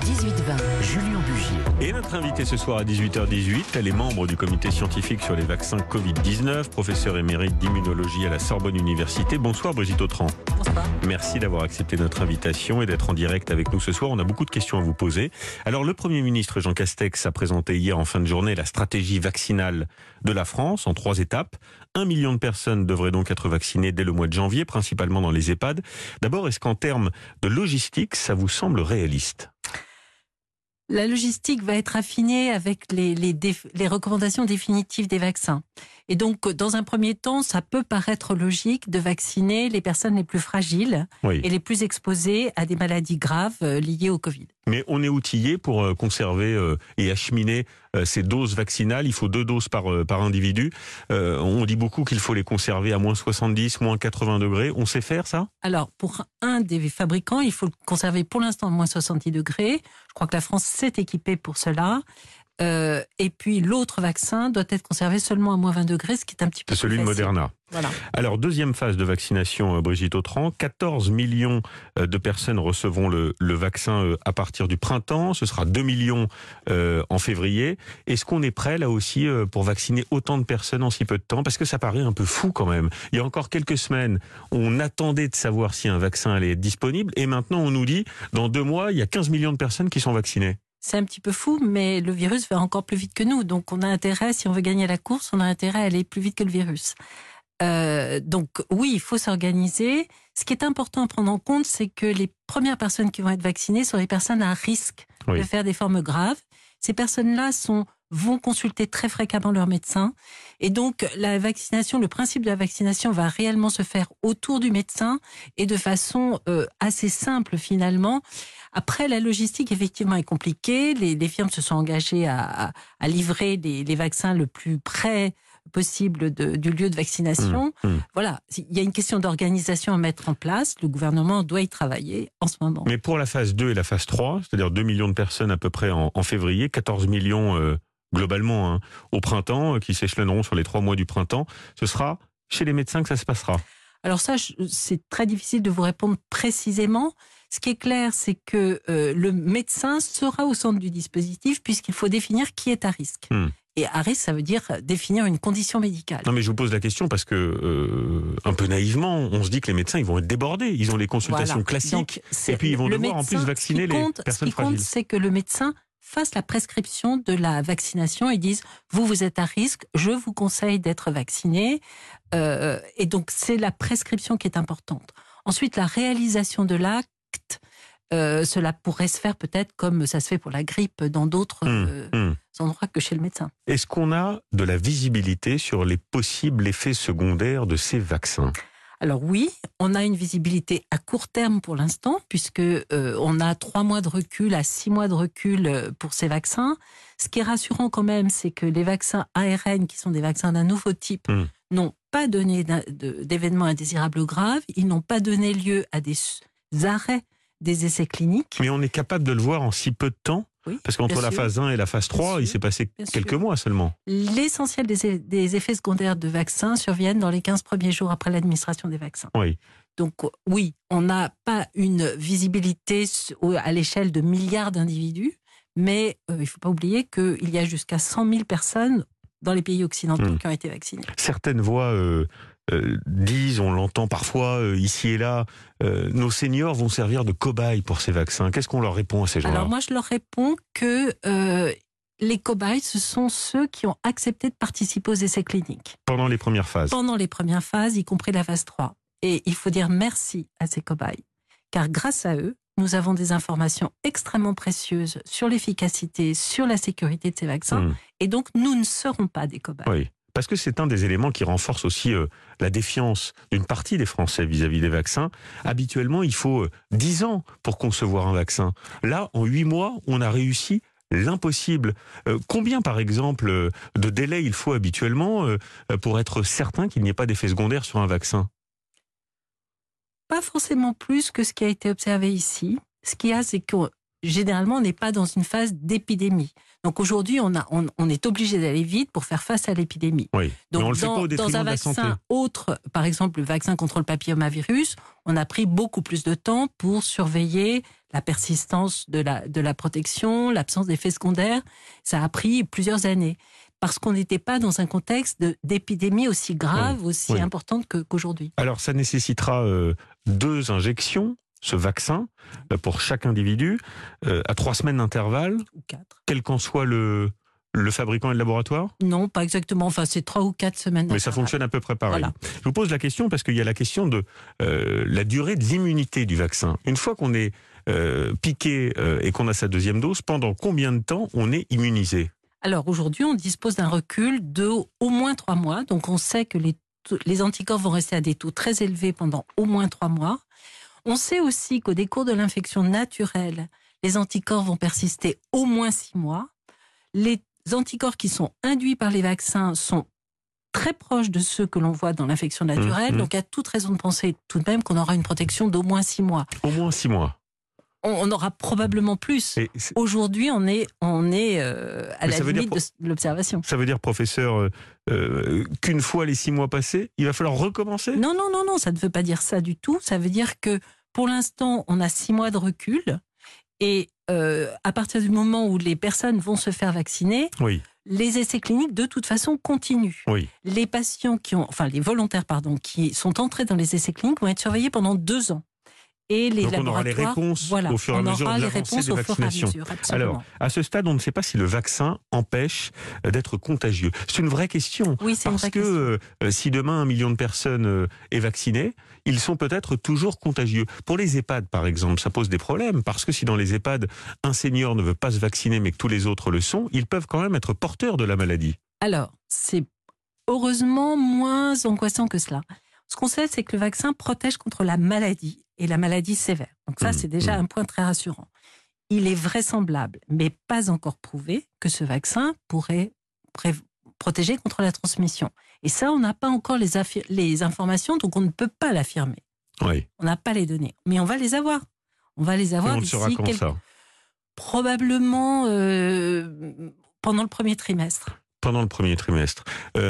18h20, Julien Bugier. Et notre invité ce soir à 18h18, elle est membre du comité scientifique sur les vaccins Covid-19, professeure émérite d'immunologie à la Sorbonne Université. Bonsoir Brigitte Autran. Bonsoir. Merci d'avoir accepté notre invitation et d'être en direct avec nous ce soir. On a beaucoup de questions à vous poser. Alors le Premier ministre Jean Castex a présenté hier en fin de journée la stratégie vaccinale de la France en 3 étapes. 1 million de personnes devraient donc être vaccinées dès le mois de janvier, principalement dans les EHPAD. D'abord, est-ce qu'en termes de logistique, ça vous semble réaliste ? La logistique va être affinée avec les recommandations définitives des vaccins. Et donc, dans un premier temps, ça peut paraître logique de vacciner les personnes les plus fragiles et les plus exposées à des maladies graves liées au Covid. Mais on est outillé pour conserver et acheminer ces doses vaccinales. Il faut 2 doses par individu. On dit beaucoup qu'il faut les conserver à moins 70, moins 80 degrés. On sait faire ça ? Alors, pour un des fabricants, il faut le conserver pour l'instant à moins 70 degrés. Je crois que la France s'est équipée pour cela. Et puis l'autre vaccin doit être conservé seulement à moins 20 degrés, ce qui est un petit peu C'est celui de Moderna. Voilà. Alors, deuxième phase de vaccination, Brigitte Autran. 14 millions de personnes recevront le vaccin à partir du printemps. Ce sera 2 millions en février. Est-ce qu'on est prêt, là aussi, pour vacciner autant de personnes en si peu de temps ? Parce que ça paraît un peu fou quand même. Il y a encore quelques semaines, on attendait de savoir si un vaccin allait être disponible. Et maintenant, on nous dit, dans 2 mois, il y a 15 millions de personnes qui sont vaccinées. C'est un petit peu fou, mais le virus va encore plus vite que nous. Donc, on a intérêt, si on veut gagner la course, on a intérêt à aller plus vite que le virus. Donc, oui, il faut s'organiser. Ce qui est important à prendre en compte, c'est que les premières personnes qui vont être vaccinées sont les personnes à risque de faire des formes graves. Ces personnes-là vont consulter très fréquemment leur médecin. Et donc, la vaccination, le principe de la vaccination va réellement se faire autour du médecin et de façon assez simple finalement. Après, la logistique, effectivement, est compliquée. Les firmes se sont engagées à livrer les vaccins le plus près possible du lieu de vaccination. Voilà, il y a une question d'organisation à mettre en place. Le gouvernement doit y travailler en ce moment. Mais pour la phase 2 et la phase 3, c'est-à-dire 2 millions de personnes à peu près en février, 14 millions globalement au printemps, qui s'échelonneront sur les 3 mois du printemps, ce sera chez les médecins que ça se passera. Alors ça, c'est très difficile de vous répondre précisément. Ce qui est clair, c'est que le médecin sera au centre du dispositif puisqu'il faut définir qui est à risque. Et à risque, ça veut dire définir une condition médicale. Non, mais je vous pose la question parce que, un peu naïvement, on se dit que les médecins, ils vont être débordés. Ils ont les consultations classiques. Donc, et puis, ils vont devoir en plus vacciner les personnes fragiles. Ce qui compte, c'est que le médecin fasse la prescription de la vaccination et dise « vous êtes à risque, je vous conseille d'être vacciné ». Et donc, c'est la prescription qui est importante. Ensuite, la réalisation de l'acte, cela pourrait se faire peut-être comme ça se fait pour la grippe dans d'autres endroits que chez le médecin. Est-ce qu'on a de la visibilité sur les possibles effets secondaires de ces vaccins ? Alors oui, on a une visibilité à court terme pour l'instant, puisque on a 3 mois de recul à 6 mois de recul pour ces vaccins. Ce qui est rassurant quand même, c'est que les vaccins ARN, qui sont des vaccins d'un nouveau type, n'ont pas donné d'événements indésirables graves, ils n'ont pas donné lieu à des arrêts des essais cliniques. Mais on est capable de le voir en si peu de temps ? Oui, parce qu'entre la phase 1 et la phase 3, il s'est passé quelques mois seulement. L'essentiel des effets secondaires de vaccins surviennent dans les 15 premiers jours après l'administration des vaccins. Oui. Donc oui, on n'a pas une visibilité à l'échelle de milliards d'individus, mais il ne faut pas oublier qu'il y a jusqu'à 100 000 personnes dans les pays occidentaux qui ont été vaccinées. Certaines voix disent, on l'entend parfois ici et là, nos seniors vont servir de cobayes pour ces vaccins. Qu'est-ce qu'on leur répond à ces gens-là ? Alors moi, je leur réponds que les cobayes, ce sont ceux qui ont accepté de participer aux essais cliniques. Pendant les premières phases ? Pendant les premières phases, y compris la phase 3. Et il faut dire merci à ces cobayes, car grâce à eux, nous avons des informations extrêmement précieuses sur l'efficacité, sur la sécurité de ces vaccins, et donc nous ne serons pas des cobayes. Oui. Parce que c'est un des éléments qui renforce aussi la défiance d'une partie des Français vis-à-vis des vaccins. Habituellement, il faut 10 ans pour concevoir un vaccin. Là, en 8 mois, on a réussi l'impossible. Combien, par exemple, de délai il faut habituellement pour être certain qu'il n'y ait pas d'effet secondaire sur un vaccin ? Pas forcément plus que ce qui a été observé ici. Ce qu'il y a, c'est que généralement, on n'est pas dans une phase d'épidémie. Donc aujourd'hui, on est obligé d'aller vite pour faire face à l'épidémie. Oui, donc mais on le fait pas au détriment dans un de la santé. vaccin autre, par exemple le vaccin contre le papillomavirus, on a pris beaucoup plus de temps pour surveiller la persistance de la protection, l'absence d'effets secondaires. Ça a pris plusieurs années. Parce qu'on n'était pas dans un contexte d'épidémie aussi grave, aussi importante qu'aujourd'hui. Alors ça nécessitera 2 injections, ce vaccin, pour chaque individu, à 3 semaines d'intervalle, Ou 4. quel qu'en soit le fabricant et le laboratoire? Non, pas exactement. Enfin, c'est 3 ou 4 semaines. Mais ça fonctionne à peu près pareil. Voilà. Je vous pose la question parce qu'il y a la question de la durée de l'immunité du vaccin. Une fois qu'on est piqué et qu'on a sa 2e dose, pendant combien de temps on est immunisé? Alors aujourd'hui, on dispose d'un recul de au moins 3 mois. Donc on sait que les anticorps vont rester à des taux très élevés pendant au moins 3 mois. On sait aussi qu'au décours de l'infection naturelle, les anticorps vont persister au moins 6 mois. Les anticorps qui sont induits par les vaccins sont très proches de ceux que l'on voit dans l'infection naturelle. Donc il y a toute raison de penser tout de même qu'on aura une protection d'au moins 6 mois. Au moins 6 mois. On aura probablement plus. Aujourd'hui, on est à la limite de l'observation. Ça veut dire, professeur, qu'une fois les 6 mois passés, il va falloir recommencer? Non, ça ne veut pas dire ça du tout. Ça veut dire que pour l'instant, on a 6 mois de recul. Et à partir du moment où les personnes vont se faire vacciner, les essais cliniques, de toute façon, continuent. Les patients les volontaires, qui sont entrés dans les essais cliniques vont être surveillés pendant 2 ans. Et les donc on aura les réponses au fur et à mesure de l'avancée des vaccinations. Alors, à ce stade, on ne sait pas si le vaccin empêche d'être contagieux. C'est une vraie question. Oui, c'est une vraie question. Parce que si demain 1 million de personnes est vacciné, ils sont peut-être toujours contagieux. Pour les EHPAD, par exemple, ça pose des problèmes. Parce que si dans les EHPAD, un senior ne veut pas se vacciner, mais que tous les autres le sont, ils peuvent quand même être porteurs de la maladie. Alors, c'est heureusement moins angoissant que cela. Ce qu'on sait, c'est que le vaccin protège contre la maladie, et la maladie sévère. Donc ça, c'est déjà un point très rassurant. Il est vraisemblable, mais pas encore prouvé, que ce vaccin pourrait protéger contre la transmission. Et ça, on n'a pas encore les informations, donc on ne peut pas l'affirmer. Oui. On n'a pas les données, mais on va les avoir. On va les avoir d'ici probablement pendant le premier trimestre. Pendant le premier trimestre.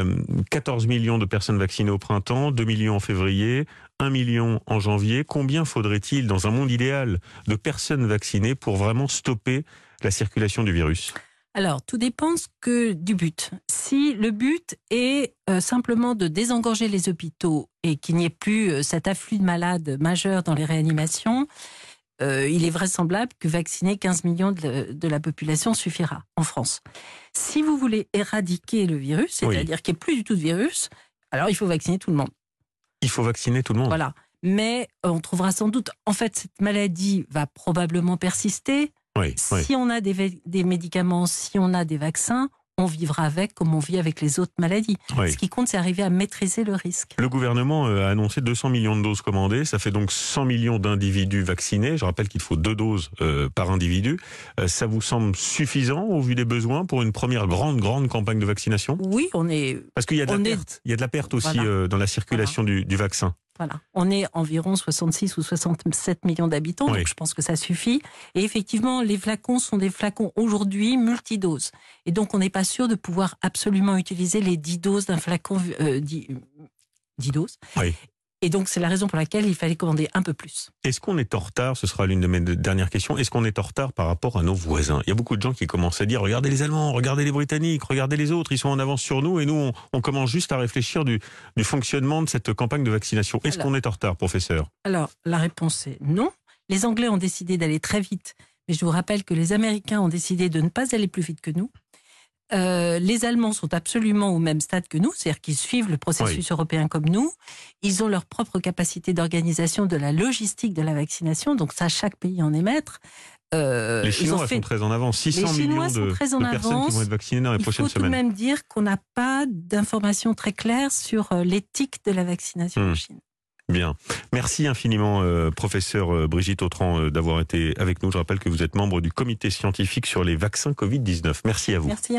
14 millions de personnes vaccinées au printemps, 2 millions en février, 1 million en janvier. Combien faudrait-il, dans un monde idéal, de personnes vaccinées pour vraiment stopper la circulation du virus? Alors, tout dépend du but. Si le but est simplement de désengorger les hôpitaux et qu'il n'y ait plus cet afflux de malades majeurs dans les réanimations, il est vraisemblable que vacciner 15 millions de la population suffira en France. Si vous voulez éradiquer le virus, c'est-à-dire qu'il n'y ait plus du tout de virus, alors il faut vacciner tout le monde. Il faut vacciner tout le monde. Voilà. Mais on trouvera sans doute... En fait, cette maladie va probablement persister. Si on a des médicaments, si on a des vaccins, on vivra avec comme on vit avec les autres maladies. Ce qui compte, c'est arriver à maîtriser le risque. Le gouvernement a annoncé 200 millions de doses commandées. Ça fait donc 100 millions d'individus vaccinés. Je rappelle qu'il faut 2 doses par individu. Ça vous semble suffisant au vu des besoins pour une première grande campagne de vaccination? Oui, on est... Parce qu'il y a de la perte. Il y a de la perte aussi dans la circulation du vaccin. Voilà. On est environ 66 ou 67 millions d'habitants, donc je pense que ça suffit. Et effectivement, les flacons sont des flacons aujourd'hui multidoses. Et donc, on n'est pas sûr de pouvoir absolument utiliser les 10 doses d'un flacon, 10 doses. Et donc, c'est la raison pour laquelle il fallait commander un peu plus. Est-ce qu'on est en retard? Ce sera l'une de mes dernières questions. Est-ce qu'on est en retard par rapport à nos voisins? Il y a beaucoup de gens qui commencent à dire, regardez les Allemands, regardez les Britanniques, regardez les autres, ils sont en avance sur nous, et nous, on commence juste à réfléchir du fonctionnement de cette campagne de vaccination. Est-ce qu'on est en retard, professeur? Alors, la réponse est non. Les Anglais ont décidé d'aller très vite, mais je vous rappelle que les Américains ont décidé de ne pas aller plus vite que nous. Les Allemands sont absolument au même stade que nous, c'est-à-dire qu'ils suivent le processus européen comme nous. Ils ont leur propre capacité d'organisation de la logistique de la vaccination, donc ça, chaque pays en est maître. Les Chinois sont très en avance, 600 millions de personnes qui vont être vaccinées dans les prochaines semaines. Il faut tout de même dire qu'on n'a pas d'informations très claires sur l'éthique de la vaccination en Chine. Bien. Merci infiniment, professeur Brigitte Autran, d'avoir été avec nous. Je rappelle que vous êtes membre du comité scientifique sur les vaccins Covid-19. Merci à vous. Merci.